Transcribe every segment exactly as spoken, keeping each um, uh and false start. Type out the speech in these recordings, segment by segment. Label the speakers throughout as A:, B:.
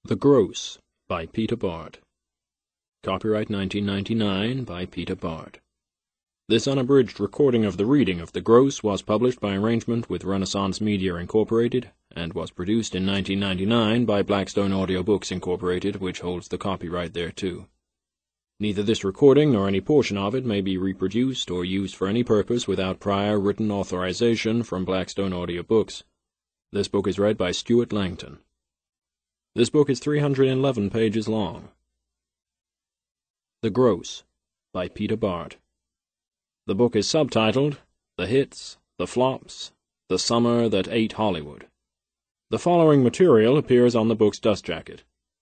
A: The Gross by Peter Bard. Copyright nineteen ninety-nine by Peter Bard. This unabridged recording of the reading of The Gross was published by arrangement with Renaissance Media Incorporated and was produced in nineteen ninety-nine by Blackstone Audiobooks Incorporated, which holds the copyright thereto. Neither this recording nor any portion of it may be reproduced or used for any purpose without prior written authorization from Blackstone Audiobooks. This book is read by Stuart Langton. This book is three hundred eleven pages long. The Gross by Peter Bard. The book is subtitled The Hits, the Flops, the Summer That Ate Hollywood. The following material appears on the book's dust jacket.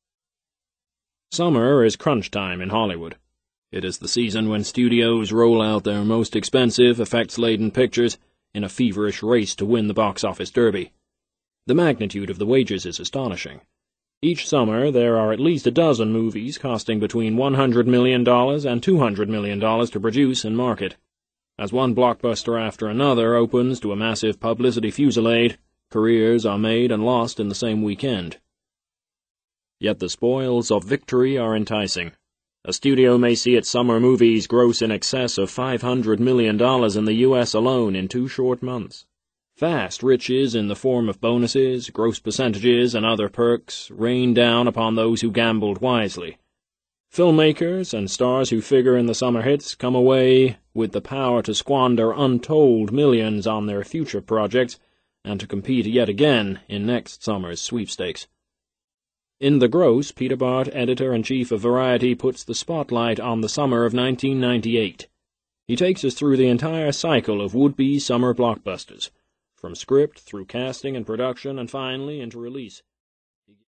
A: Summer is crunch time in Hollywood. It is the season when studios roll out their most expensive, effects-laden pictures in a feverish race to win the box office derby. The magnitude of the wages is astonishing. Each summer, there are at least a dozen movies costing between one hundred million dollars and two hundred million dollars to produce and market. As one blockbuster after another opens to a massive publicity fusillade, careers are made and lost in the same weekend. Yet the spoils of victory are enticing. A studio may see its summer movies gross in excess of five hundred million dollars in the U S alone in two short months. Fast riches in the form of bonuses, gross percentages, and other perks rain down upon those who gambled wisely. Filmmakers and stars who figure in the summer hits come away with the power to squander untold millions on their future projects and to compete yet again in next summer's sweepstakes. In The Gross, Peter Bard, editor-in-chief of Variety, puts the spotlight on the summer of nineteen ninety-eight. He takes us through the entire cycle of would-be summer blockbusters, from script through casting and production and finally into release.